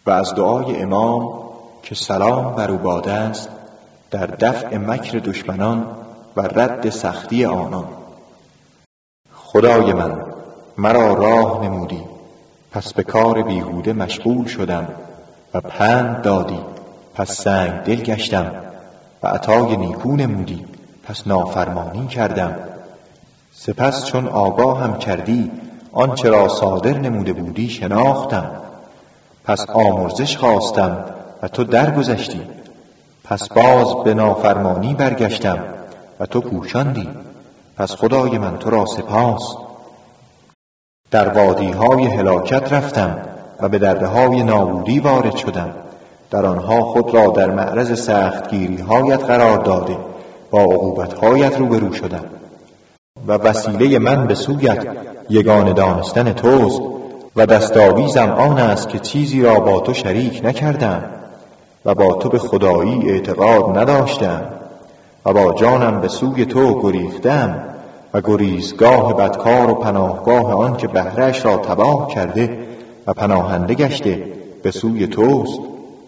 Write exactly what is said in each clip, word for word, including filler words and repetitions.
و از دعای امام که سلام بر او باد است در دفع مکر دشمنان و رد سختی آنان. خدای من، مرا راه نمودی، پس به کار بیهوده مشغول شدم و پند دادی، پس سنگ دل گشتم و عطای نیکو نمودی، پس نافرمانی کردم. سپس چون آگاهم کردی آنچه را صادر نموده بودی شناختم، پس آمرزش خواستم و تو درگذشتی، پس باز به نافرمانی برگشتم و تو پوشاندی، پس خدای من تو را سپاس. در وادی‌های هلاکت رفتم و به دره‌های نابودی وارد شدم، در آنها خود را در معرض سختگیری‌هایت قرار داده با عقوبت‌هایت روبرو شدم و وسیله من به سویت یگانه دانستن توست و دستاویزم آن است که چیزی را با تو شریک نکردم و با تو به خدایی اعتقاد نداشتم و با جانم به سوی تو گریختم و گریزگاه بدکار و پناهگاه آن که بهره‌اش را تباه کرده و پناهنده گشته به سوی توست.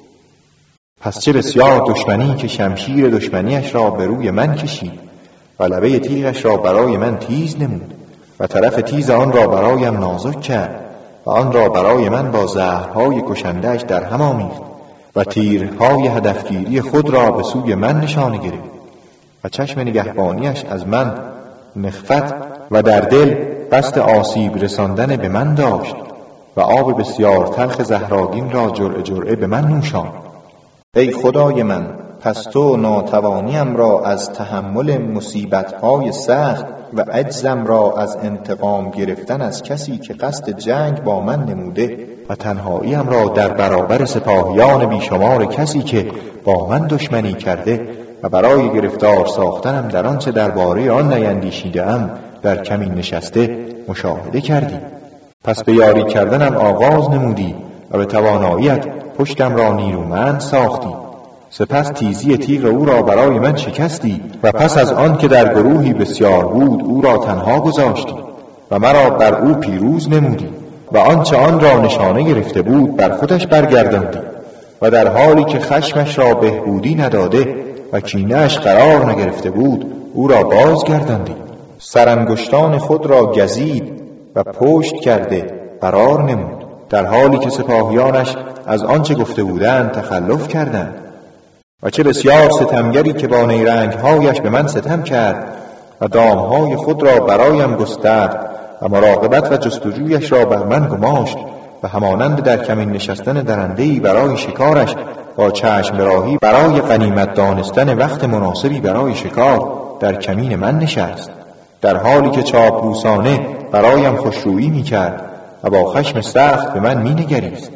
پس چه بسیار دشمنی که شمشیر دشمنیش را به روی من کشید و لبه تیغش را برای من تیز نمود و طرف تیز آن را برایم نازک کرد و آن را برای من با زهرهای کشنده‌اش در هم آمیخت و تیرهای هدفگیری خود را به سوی من نشانه گرفت و چشم نگهبانیش از من نخفت و در دل قصد آسیب رساندن به من داشت و آب بسیار تلخ زهرآگین را جرعه جرعه به من نوشاند. ای خدای من، پس تو ناتوانیم را از تحمل مصیبت‌های سخت و عجزم را از انتقام گرفتن از کسی که قصد جنگ با من نموده و تنهاییم را در برابر سپاهیان بیشمار کسی که با من دشمنی کرده و برای گرفتار ساختنم در آنچه درباره آن نیندیشیده‌ام در کمین نشسته مشاهده کردی. پس به یاری کردنم آغاز نمودی و به تواناییت پشتم را نیرومند ساختی. سپس تیزی تیغ او را برای من شکستی و پس از آن که در گروهی بسیار بود او را تنها گذاشتی و مرا بر او پیروز نمودی و آنچه آن را نشانه گرفته بود بر خودش برگرداندی و در حالی که خشمش را بهبودی نداده و کینه‌اش قرار نگرفته بود او را بازگرداندی. سرانگشتان خود را گزید و پشت کرده قرار نمود، در حالی که سپاهیانش از آنچه گفته بودند تخلف کردند. و چه بسیار ستمگری که با نیرنگ‌هایش به من ستم کرد و دامهای خود را برایم گسترد و مراقبت و جستجویش را بر من گماشت و همانند در کمین نشستن درنده‌ای برای شکارش با چشم براهی برای غنیمت دانستن وقت مناسبی برای شکار در کمین من نشست، در حالی که چاپلوسانه برایم خوشرویی می‌کرد و با خشم سخت به من می‌نگریست.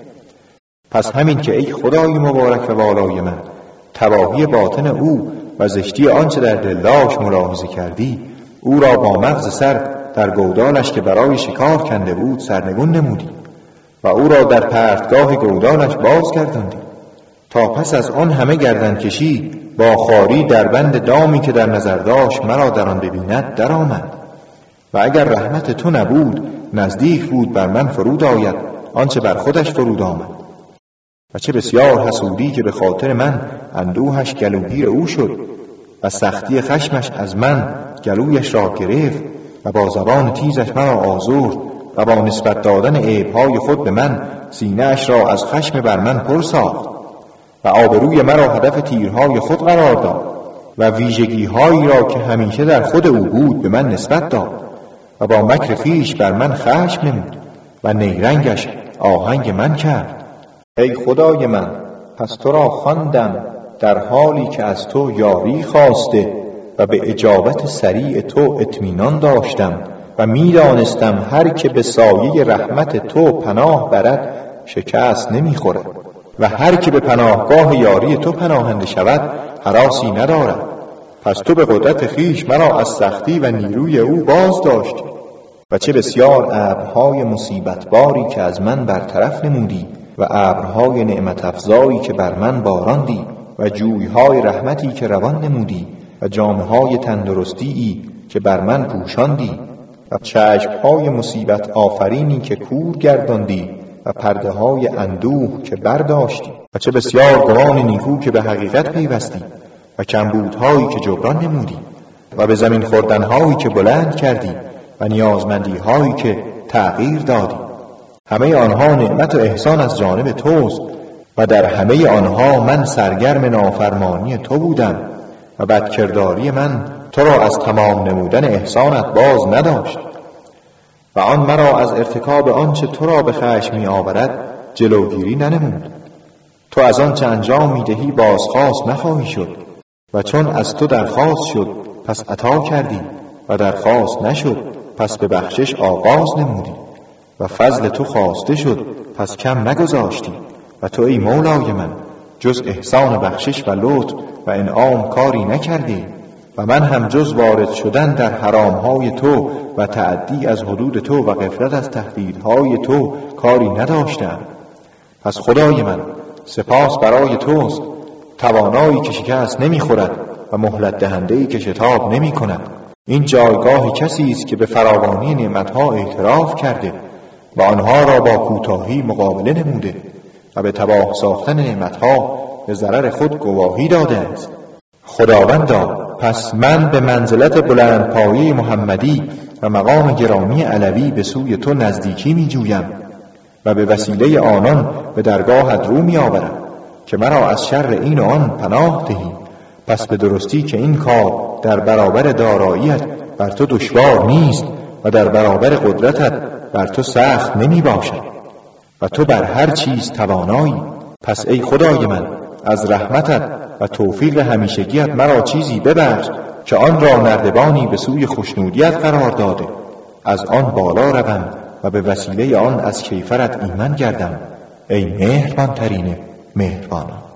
پس همین که ای خدای مبارک و والای من، تباهی باطن او و زشتی آنچه در دل داشت ملاحظه کردی، او را با مغز سر در گودالش که برای شکار کنده بود سرنگون نمودی و او را در پرتگاه گودالش باز گرداندی تا پس از آن همه گردن کشی با خاری در بند دامی که در نظر داشت مرا در آن ببیند در آمد. و اگر رحمت تو نبود نزدیک بود بر من فرود آید آنچه بر خودش فرود آمد. و چه بسیار حسودی که به خاطر من اندوهش گلوگیر او شد و سختی خشمش از من گلویش را گرفت و با زبان تیزش مرا آزرد و با نسبت دادن عیبهای خود به من سینه‌اش را از خشم بر من پر ساخت و آبروی مرا هدف تیرهای خود قرار داد و ویژگی‌هایی را که همیشه در خود او بود به من نسبت داد و با مکر خویش بر من خشم نمود و نیرنگش آهنگ من کرد. ای خدای من، پس تو را خواندم در حالی که از تو یاری خواسته و به اجابت سریع تو اطمینان داشتم و می دانستم هر که به سایه رحمت تو پناه برد شکست نمی خورد و هر که به پناهگاه یاری تو پناهنده شود هراسی ندارد. پس تو به قدرت خویش مرا از سختی و نیروی او باز داشتی و چه بسیار ابرهای مصیبت باری که از من برطرف نمودی و ابرهای نعمت افزایی که بر من باراندی و جویهای رحمتی که روان نمودی و جامه‌های تندرستی که بر من پوشاندی و چشم‌های مصیبت آفرینی که کور گرداندی و پرده های اندوه که برداشتی و چه بسیار گمان نیکو که به حقیقت پیوستی و کمبودهایی که جبران نمودی و به زمین خوردنهایی که بلند کردی و نیازمندیهایی که تغییر دادی. همه آنها نعمت و احسان از جانب توست و در همه آنها من سرگرم نافرمانی تو بودم و بدکرداری من تو را از تمام نمودن احسانت باز نداشت و آن مرا از ارتکاب آنچه تو را به خشم می آورد جلوگیری ننمود. تو از آنچه انجام می دهی بازخواست نخواهی شد و چون از تو درخواست شد پس عطا کردی و درخواست نشد پس به بخشش آغاز نمودی و فضل تو خواسته شد پس کم نگذاشتی و تو ای مولای من جز احسان بخشش و لطف و انعام کاری نکردی و من هم جز وارد شدن در حرامهای تو و تعدی از حدود تو و غفلت از تهدیدهای تو کاری نداشتم. پس خدای من سپاس برای توست، توانایی که شکست نمیخورد و مهلت دهنده‌ای که شتاب نمی کند. این جایگاه کسی است که به فراوانی نعمتها اعتراف کرده و آنها را با کوتاهی مقابله نموده و به تباه ساختن نعمتها به ضرر خود گواهی داده است. خداوندا پس من به منزلت بلند پایه محمدی و مقام گرامی علوی به سوی تو نزدیکی می جویم و به وسیله آنان به درگاهت رو می آورم که مرا از شر این و آن پناه دهی. پس به درستی که این کار در برابر داراییت بر تو دشوار نیست و در برابر قدرتت بر تو سخت نمی باشد و تو بر هر چیز توانایی. پس ای خدای من از رحمتت و توفیق همیشگیت مرا چیزی ببخش که آن را نردبانی به سوی خوشنودیت قرار داده، از آن بالا روم و به وسیله آن از کیفرت ایمن گردم. ای مهربان ترین مهربانان.